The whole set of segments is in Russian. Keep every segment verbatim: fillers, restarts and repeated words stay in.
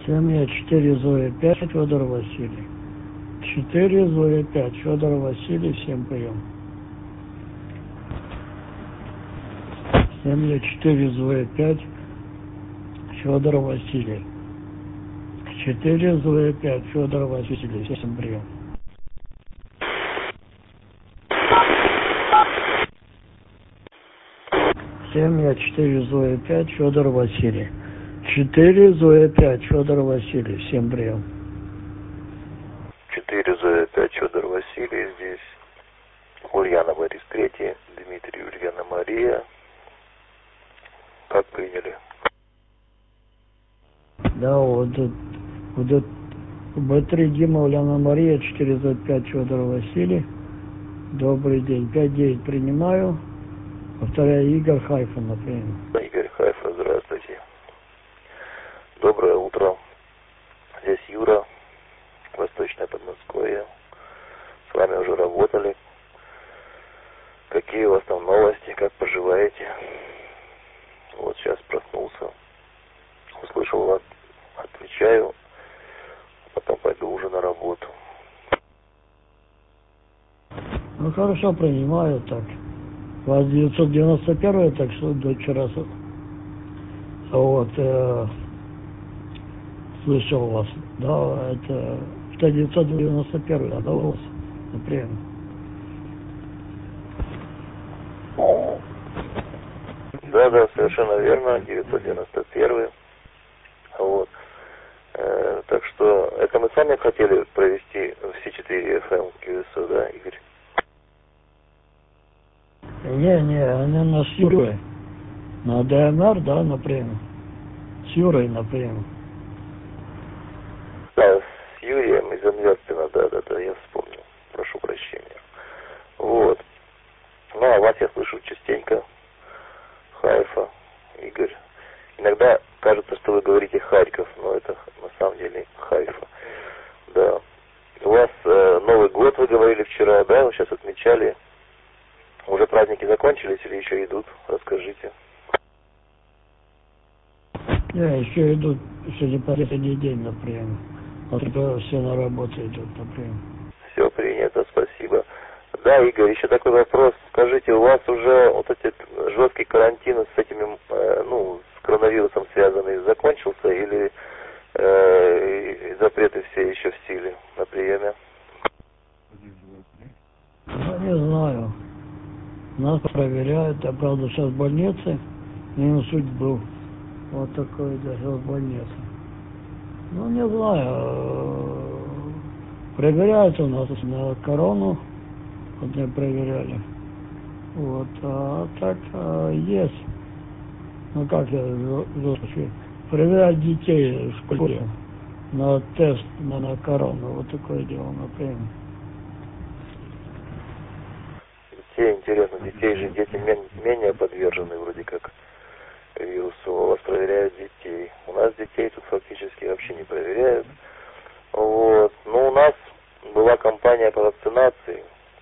Семья четыре Зоя пять Федор Василий. четыре Зоя пять Федор Василий, всем прием. Семья четыре Зоя пять Федор Василий. четыре Зоя пять Федор Василий, всем прием. Семья четыре Зоя пять Федор Василий. четыре Зоя пять Федор Василий, всем прием. четыре Зоя пять Федор Василий, здесь Ульяна Борис третий, Дмитрий Ульяна Мария. Как приняли? Да, вот, вот Б три Дима Ульяна Мария, четыре Зоя пять Федор Василий. Добрый день. пять девять принимаю. Повторяю, Игорь Хайфа, например. Игорь Хайфа, здравствуйте. Доброе утро. Здесь Юра, Восточное Подмосковье. С вами уже работали. Какие у вас там новости, как поживаете? Вот сейчас проснулся. Услышал вас, отвечаю. Потом пойду уже на работу. Ну хорошо, принимаю так. У вас девятьсот девяносто один, так что до вчера вот, э, слышал вас. Да, это, это девятьсот девяносто один, да, у вас, например. Да, да, совершенно верно, девятьсот девяносто один. Вот. Э, так что, это мы сами хотели провести все четыре эф эм кью эс о, да, Игорь? Не, не, они на с Юрой. На Д Н Р, да, например. С Юрой, например. Да, с Юрием из Анверпена, да, да, да, я вспомнил. Прошу прощения. Вот. Ну, а вас я слышу частенько. Хайфа, Игорь. Иногда кажется, что вы говорите Харьков, но это на самом деле Хайфа. Да. У вас э, Новый год, вы говорили вчера, да, вы сейчас отмечали. Уже праздники закончились или еще идут? Расскажите. Не, еще идут, сегодня последний день, например. Вот это все на работу идут, например. Все принято, спасибо. Да, Игорь, еще такой вопрос. Скажите, у вас уже вот этот жесткий карантин с этими, э, ну, с коронавирусом связанный закончился или э, запреты все еще в силе на приеме? Ну, не знаю. Нас проверяют, а правда сейчас в больнице. Минус суть был. Вот такой даже в больнице. Ну, не знаю. Проверяют у нас на корону. Вот меня проверяли. Вот, а так а, есть. Ну как я жестко. Проверять детей в школе на тест на, на корону. Вот такое дело, например. Детей, интересно, детей же дети мен- менее подвержены вроде как вирусу. У вас проверяют детей. У нас детей тут фактически вообще не проверяют. Вот. Но у нас была кампания по вакцинации.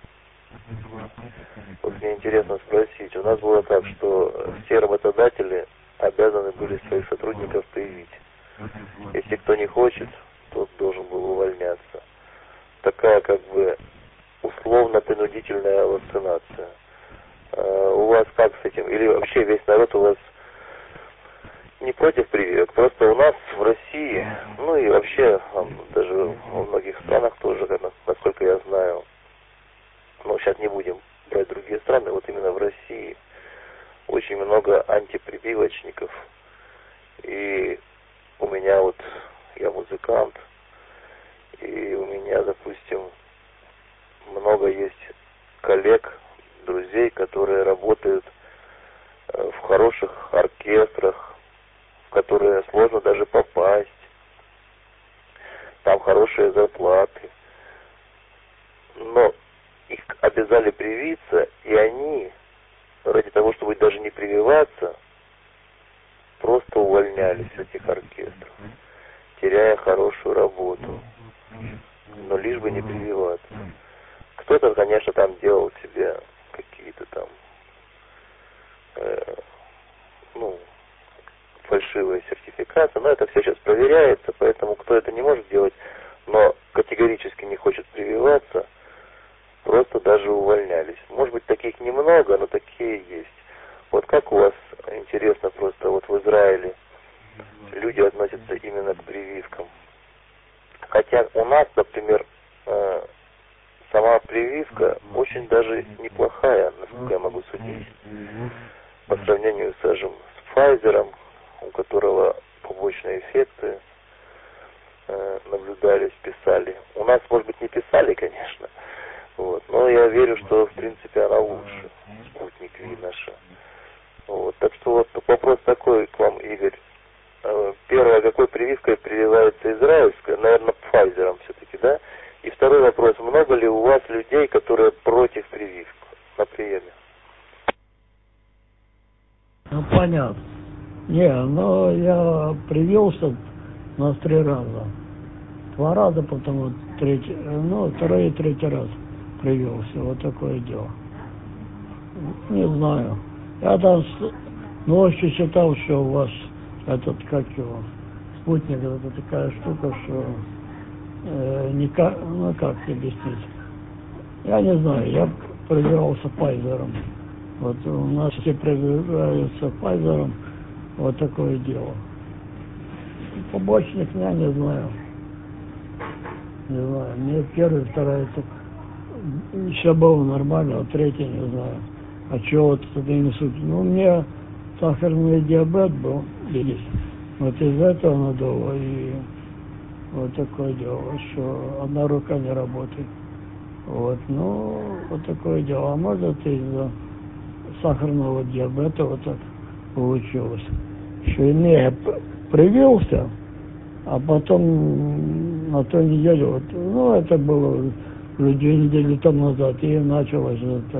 Вот мне интересно спросить. У нас было так, что все работодатели обязаны были своих сотрудников привить. Если кто не хочет, тот должен был увольняться. Такая как бы условно-принудительная вакцинация. А у вас как с этим? Или вообще весь народ у вас не против прививок? Просто у нас в России, ну и вообще даже во многих странах тоже, насколько я знаю, ну сейчас не будем брать другие страны, вот именно в России очень много антипрививочников. И у меня вот, я музыкант, и у меня, допустим, много есть коллег, друзей, которые работают в хороших оркестрах, в которые сложно даже попасть. Там хорошие зарплаты. Но их обязали привиться, и они, ради того, чтобы даже не прививаться, просто увольнялись с этих оркестров, теряя хорошую работу, но лишь бы не прививаться. Кто-то, конечно, там делал себе какие-то там, э, ну, фальшивая сертификация, но это все сейчас проверяется, поэтому кто это не может делать, но категорически не хочет прививаться, просто даже увольнялись. Может быть, таких немного, но такие есть. Вот как у вас, интересно просто, вот в Израиле люди относятся именно к прививкам? Хотя у нас, например, сама прививка очень даже неплохая, насколько я могу судить, по сравнению, скажем, с Pfizer, у которого побочные эффекты э, наблюдались, писали. У нас, может быть, не писали, конечно, вот, но я верю, что, в принципе, она лучше, спутник Ви наша. Вот, так что вот вопрос такой к вам, Игорь. Первое, какой прививкой прививается израильская? Наверное, Pfizer все-таки, да? И второй вопрос, много ли у вас людей, которые против прививки на приеме? Ну, понятно. Не, но я привился на три раза. Два раза, потом вот третий, ну, второй и третий раз привился. Вот такое дело. Не знаю. Я там ночью читал, что у вас этот, как его, спутник, это такая штука, что э, никак, ну как объяснить. Я не знаю, я прививался Pfizer. Вот у нас все прививаются Pfizer. Вот такое дело. Побочник я не знаю. Не знаю. Мне первый, второй так еще было нормально, а третий не знаю. А чего вот это не суть? Ну, у меня сахарный диабет был есть. Вот из-за этого надо, и вот такое дело, что одна рука не работает. Вот, ну, вот такое дело. А может из-за сахарного диабета вот так получилось. Что я привился, а потом на той неделе, вот, ну, это было уже две недели тому назад, и началось это,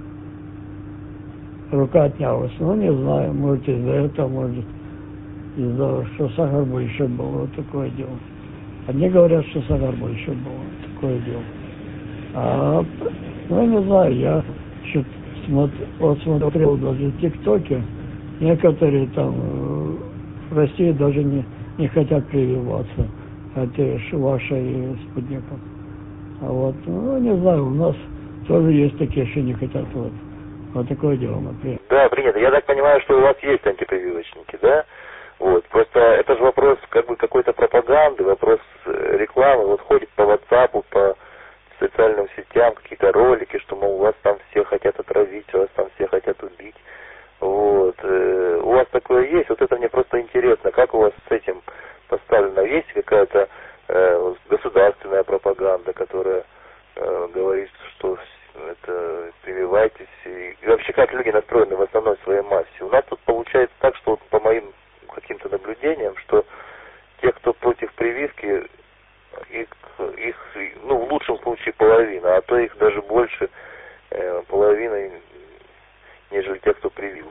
рука отнялась. Ну, не знаю, может из-за этого, может из-за, что сахар больше был, вот такое дело. Одни говорят, что сахар больше был, вот такое дело. А, ну, я не знаю, я что-то смотр, вот смотрел даже в ТикТоке, некоторые там в России даже не, не хотят прививаться этой вашей спутником. А вот, ну, не знаю, у нас тоже есть такие, что не хотят. Вот, вот такое дело, например. Да, принято. Я так понимаю, что у вас есть антипрививочники, да? Вот. Просто это же вопрос как бы какой-то пропаганды, вопрос рекламы. Вот ходит по WhatsApp, по социальным сетям какие-то ролики, что, мол, вас там все хотят отравить, вас там все хотят убить. Вот. У вас такое есть? Вот это мне просто интересно, как у вас с этим поставлено? Есть какая-то э, государственная пропаганда, которая э, говорит, что это прививайтесь, и, и вообще как люди настроены в основной своей массе? У нас тут получается так, что вот по моим каким-то наблюдениям, что те, кто против прививки, их, их, ну, в лучшем случае половина, а то их даже больше э, половины, нежели те, кто привился.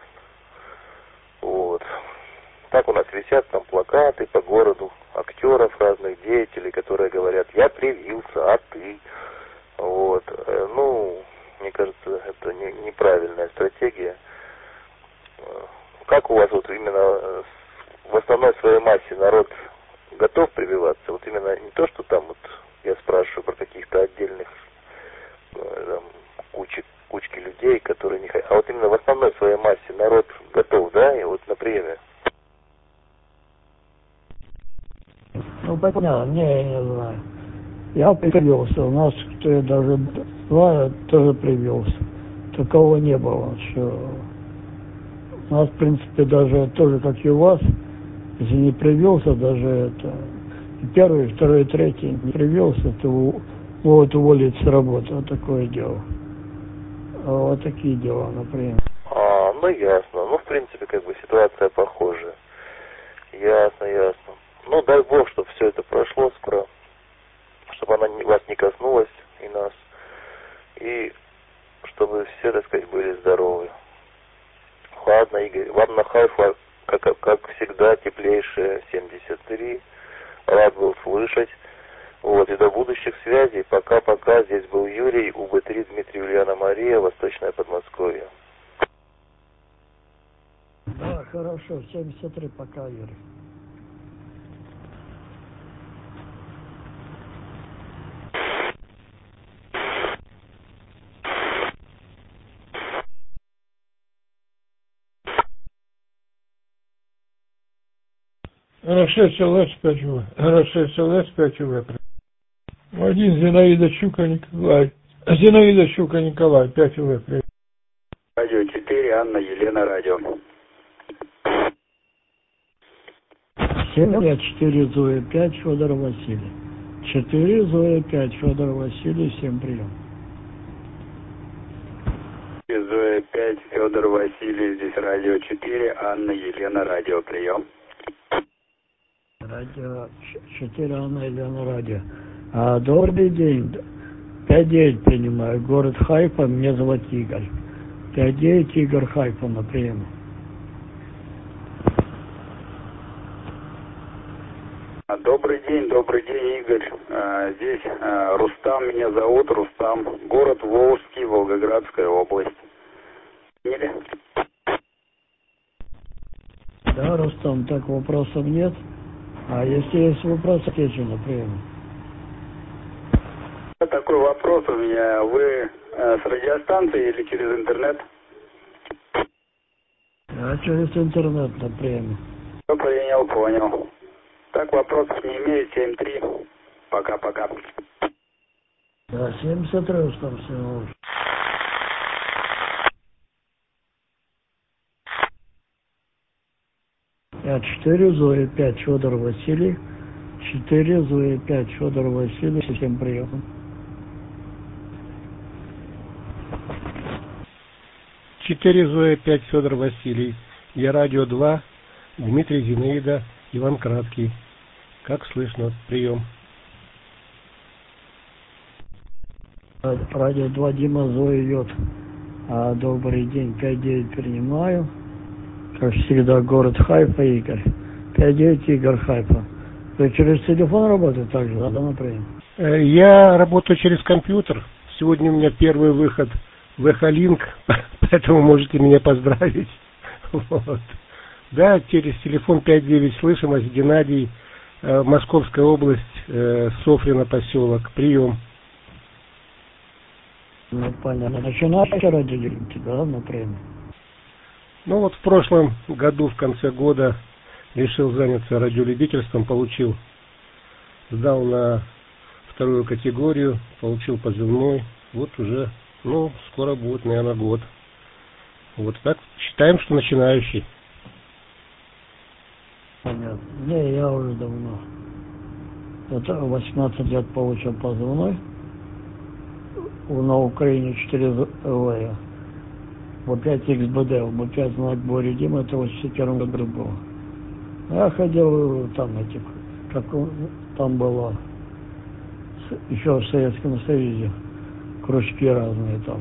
Вот. Так у нас висят там плакаты по городу актеров, разных деятелей, которые говорят: я привился, а ты? Вот. Ну, мне кажется, это не, неправильная стратегия. Как у вас вот именно в основной своей массе народ готов прививаться? Вот именно не то, что там вот я спрашиваю про каких-то отдельных там, кучек, кучки людей, которые не хотят, а вот именно в основной своей массе народ готов, да, и вот на приеме. Ну, понятно, не, я не знаю. Я привился, у нас, кто я даже знаю, тоже привился. Такого не было, что у нас, в принципе, даже тоже, как и у вас, если не привился, даже это, первый, второй, третий не привился, то могут уволить с работы, вот такое дело. А вот такие дела, например. А, ну ясно, ну в принципе, как бы ситуация похожая. Ясно, ясно. Ну, дай Бог, чтобы все это прошло скоро, чтобы она вас не коснулась и нас, и чтобы все, так сказать, были здоровы. Ладно, Игорь, вам на Хайфа, как, как всегда, теплейшие семьдесят три. Рад был слышать. Вот, и до будущих связей. Пока-пока. Здесь был Юрий, У Б три, Дмитрий, Ульяна Мария, Восточное Подмосковье. Да, хорошо, семьдесят три пока, Юрий. эр шесть эл эс пять вэ. эр шесть эл эс пять вэ. Один Зинаида Щука Николай. Зинаида Щука Николай, пять вэ. Радио четыре, Анна, Елена, радио. семь пять четыре Зоя пять Федор Василий. четыре Зоя пять Федор Василий, всем прием. Зоя пять, Федор Василий, здесь радио четыре, Анна, Елена, радио, прием. Радио четыре, Анна, Елена, радио. А, добрый день. пять девять принимаю. Город Хайфа, меня зовут Игорь. пять девять Игорь Хайфа на прием. Добрый день, добрый день, Игорь. А, здесь а, Рустам, меня зовут Рустам. Город Волжский, Волгоградская область. Поняли? Да, Рустам, так вопросов нет. А если есть вопросы, отвечу на прием. Такой вопрос у меня. Вы а, с радиостанции или через интернет? А через интернет на приеме. Все понял, понял. Так, вопросов не имею. семь три. Пока-пока. Да, семьдесят три Рустам всего. пять четыре Зоя пять Федор Василий. четыре Зоя пять Федор Василий. Всем прием. четыре Зоя пять Федор Василий. Я радио два, Дмитрий, Зинаида, Иван Краткий. Как слышно? Прием. Радио два, Дима, Зоя Йод. А, добрый день, пять девять принимаю. Как всегда, город Хайфа, Игорь. пять девять Игорь Хайфа. Вы через телефон работаете также, да, например? Я работаю через компьютер. Сегодня у меня первый выход в Эхолинк, поэтому можете меня поздравить. Вот. Да, через телефон пять девять слышимость, Геннадий, э, Московская область, э, Софрино поселок. Прием. Ну, понятно. Начинаете радиолюбитель, да, например? Ну вот в прошлом году, в конце года, решил заняться радиолюбительством, получил, сдал на вторую категорию, получил позывной. Вот уже, ну, скоро будет, наверное, год. Вот так считаем, что начинающий. Понятно. Не, я уже давно. Это восемнадцать лет получил позывной. На Украине четыре вэ. В пять икс бэ дэ, в пять знак Боря Дима, это в восемьдесят первом году было. Я ходил там этих, как там было, еще в Советском Союзе, кружки разные там,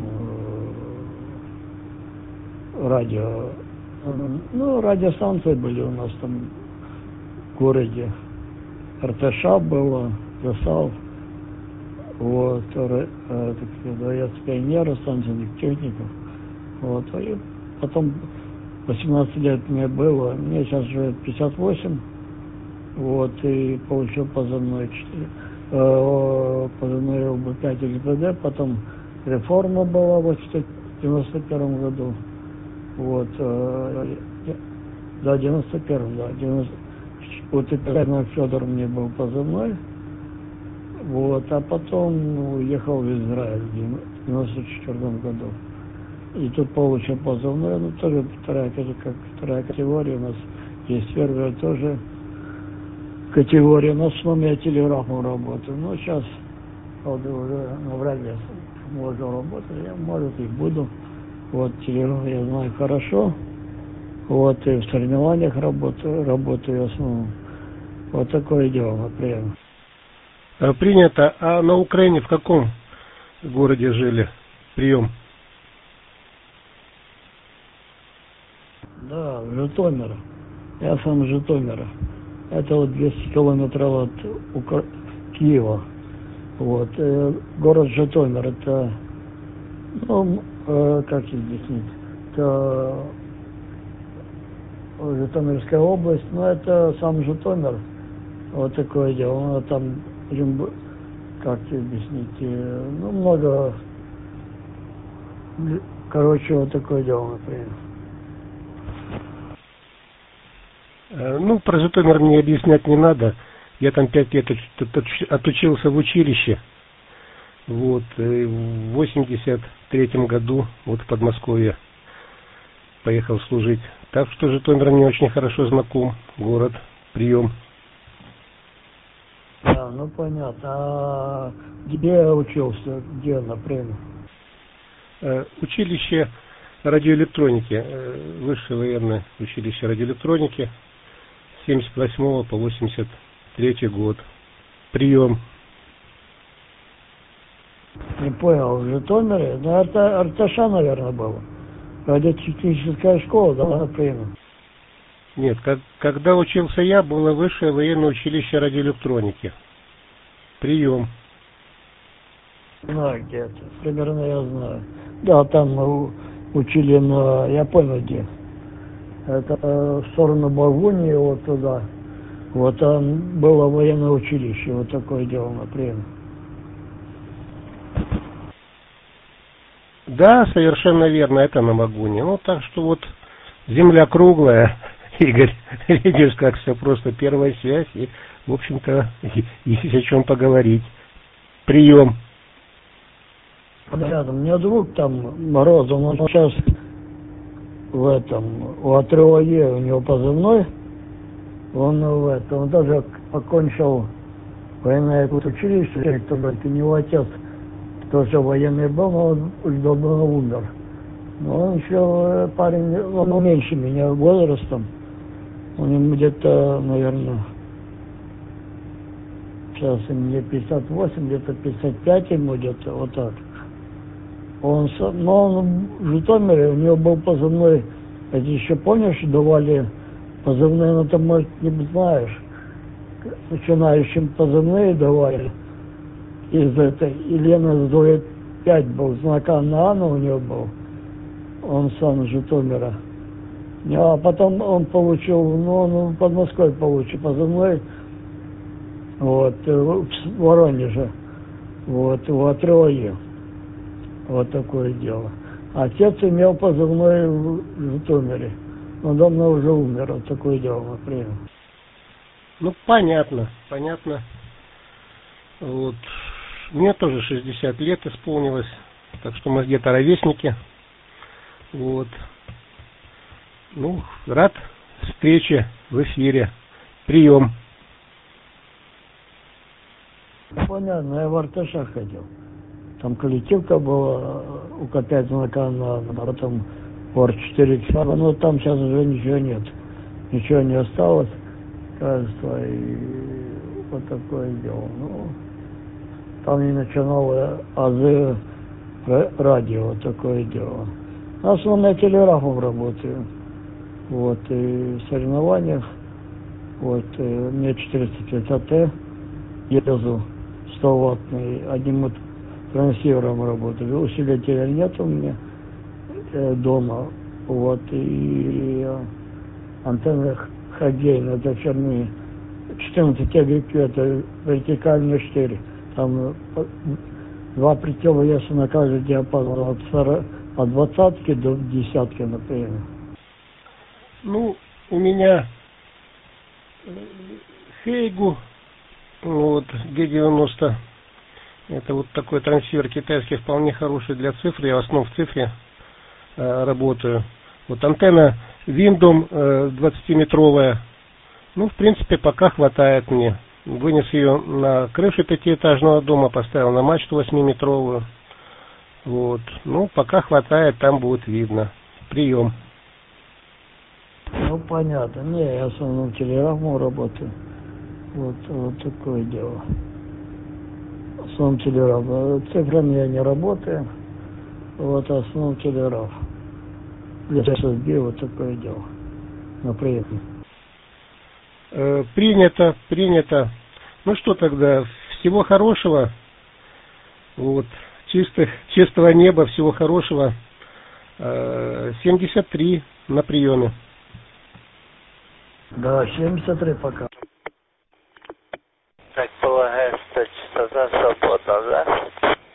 радио, ну, радиостанции были у нас там в городе. эр тэ ша было, РСАЛ, вот, дворец пионера, станция нефтехников, вот, и потом восемнадцать лет мне было, мне сейчас уже пятьдесят восемь, вот, и получил позывной четыре, э, позывной в пять икс бэ дэ, потом реформа была в девяносто первом году, вот, э, да, девяносто первом, да, девяносто, вот и Федор мне был позывной, вот, а потом уехал в Израиль в девяносто четвёртом году. И тут получил позывной, ну тоже вторая, как вторая категория у нас есть, первая тоже категория, но в основном я телеграфом работаю. Но сейчас уже навряд ли можно работать, я, может, и буду. Вот, телеграф я знаю хорошо. Вот, и в соревнованиях работаю, работаю в основном. Вот такое дело, например. Принято. А на Украине в каком городе жили? Прием. Да, в Житомире. Я сам из Житомира. Это вот двести километров от Укра... Киева. Вот. Э, город Житомир, это, ну, э, как объяснить, это Житомирская область, но это сам Житомир, вот такое дело, ну, там, как тебе объяснить, ну, много, короче, вот такое дело, например. Ну, про Житомир мне объяснять не надо, я там пять лет отучился в училище, вот, в восемьдесят третьем году, вот в Подмосковье, поехал служить. Так что Житомир мне очень хорошо знаком, город, прием. Да, ну понятно. А где учился, где, например? Училище радиоэлектроники, высшее военное училище радиоэлектроники, с семьдесят восьмого по восемьдесят третий год. Прием. Не понял, в Житомире? Ну, это Арташа, наверное, было. Радиотехническая школа, да, например? Нет, как, когда учился я, было высшее военное училище радиоэлектроники. Прием. Знаю, где это. Примерно я знаю. Да, там учили на... Я понял, где. Это в сторону Багунии, вот туда. Вот там было военное училище, вот такое дело, например. Да, совершенно верно, это на Магуне. Ну, так что вот земля круглая, Игорь, видишь, как все просто, первая связь, и, в общем-то, есть о чем поговорить. Прием. Рядом, у меня друг там, Морозов, он сейчас в этом, у отрыва Е, у него позывной, он в этом, он даже окончил военное училище, у него отец тоже военный был, но он уже давно умер. Но он еще парень, он меньше меня возрастом, он ему где-то, наверное, сейчас мне пятьдесят восемь, где-то пятьдесят пять ему где-то, вот так. Он, но он в Житомире, у него был позывной, это еще помнишь, давали позывные, ну ты, может, не знаешь, начинающим позывные давали. Из этой Елена Зоя пять был, знак Анна Анна у него был, он сам из Житомира. А потом он получил, ну он в Подмосковье получил позывной, вот, в Воронеже, вот, в отрыва Е. Вот такое дело. Отец имел позывной в Житомире, но давно уже умер, вот такое дело, например. Ну, понятно, понятно. Вот. Мне тоже шестьдесят лет исполнилось, так что мы где-то ровесники. Вот. Ну, рад встрече в эфире. Прием. Понятно, я в Арташах ходил. Там коллективка была, у К пять знака на, потом Ор четыре, но там сейчас уже ничего нет. Ничего не осталось, кажется, и вот такое дело. Ну, там и начинало азы радио, вот такое дело. В основном я телеграфом работаю. Вот, и в соревнованиях, вот, и мне четыреста пятьдесят Т езу, сто ваттный, одним вот трансивером работаю. Усилителя нет у меня э, дома, вот, и э, антенны Хагейн, это фирмы четырнадцать Г Q, это вертикальные штырь. Там э, два притела есть на каждый диапазон, от, сорок, от двадцатки до десятки, например. Ну, у меня Хейгу, вот, Г девяносто. Это вот такой трансивер китайский, вполне хороший для цифры. Я в основном в цифре э, работаю. Вот антенна Windom э, двадцатиметровая. Ну, в принципе, пока хватает мне. Вынес ее на крышу пятиэтажного дома, поставил на мачту восьмиметровую. Вот. Ну, пока хватает, там будет видно. Прием. Ну, понятно. Не, я в основном телеграфом работаю. Вот, вот такое дело. В основном телеграф. Цифрами я не работаю. Вот, в основном телеграф. Для эс эс би вот такое дело. Например. Э, принято, принято. Ну что тогда, всего хорошего. Вот. Чистых, чистого неба, всего хорошего. Э, семьдесят три на приеме. Да, семьдесят три пока. Так полагаю, что частота свободна, да?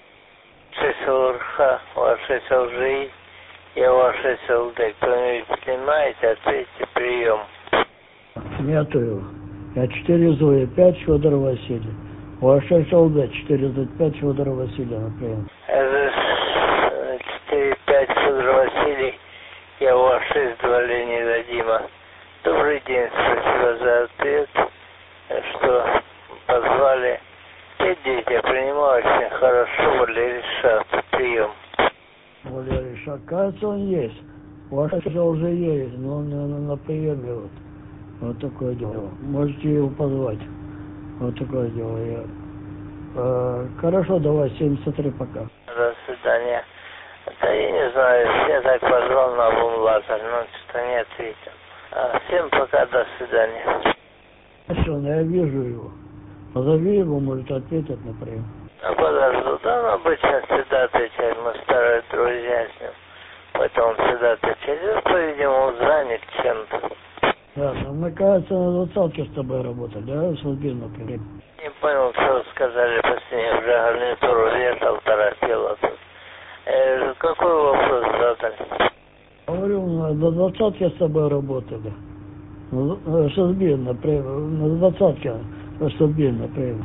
ШСЛРХ, ваш СЛЖИ и ваш СЛД. Кто-нибудь принимаете, ответьте прием. Нету его. Я четыре зои пять Федор Василий. Ваш СЛД четыре зои пять Федор Василий, например. Это четыре пять Федор Василий, я ваш шесть два Леонида Дима. Добрый день, спасибо за ответ, что позвали. Дети, я принимаю очень хорошо, Валерий Шат, прием. Валерий Шат, кажется, он есть. Ваш уже есть, но он на, на приеме вот. Вот такое дело. Можете его позвать. Вот такое дело. Я... Э, хорошо, давай, семьдесят три пока. До свидания. Да я не знаю, я так позвал на бомбазер, но что-то не ответил. А, всем пока, до свидания. Хорошо, я вижу его. Позови его, может, ответит, например. А подожду, да, он обычно всегда отвечает, мы старые друзья с ним. Поэтому он всегда отвечает, по-видимому, занят чем-то. Ясно. Мы, кажется, на двадцатке с тобой работали, да, с Узбин, например. Не понял, что вы сказали, последний уже гарнитуру вешал, торопила тут. Э, какой вопрос задали? Говорю, на двадцатке с тобой работали. С Узбин, например, на двадцатке с Узбин, например.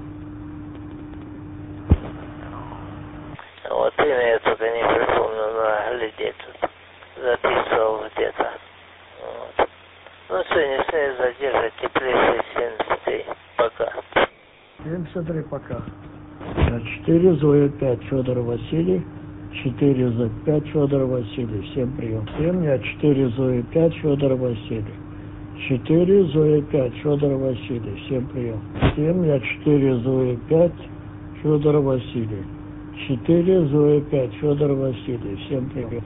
Вот имя я только не припомню, но глядеть тут. Записывал где-то. Вот. Ну, сегодня, сегодня задержать теплее семьдесят три. Пока. семьдесят три пока. четыре зоя пять Федор Василий. четыре зоя пять Федор Василий. Всем прием. семь я четыре зоя пять Федор Василий. четыре зоя пять Федор Василий. Всем прием. семь я четыре зоя пять Федор Василий. четыре зоя пять Федор Василий. Всем прием.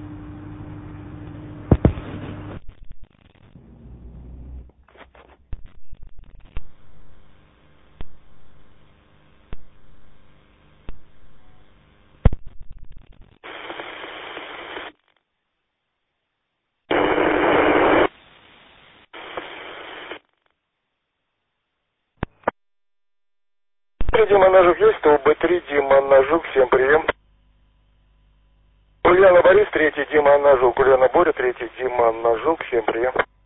Дима Ножук есть, то Б три Дима Ножук, всем прием. Ульяна Борис, третий Дима Ножук, Ульяна Боря, третий Дима Ножук, всем прием.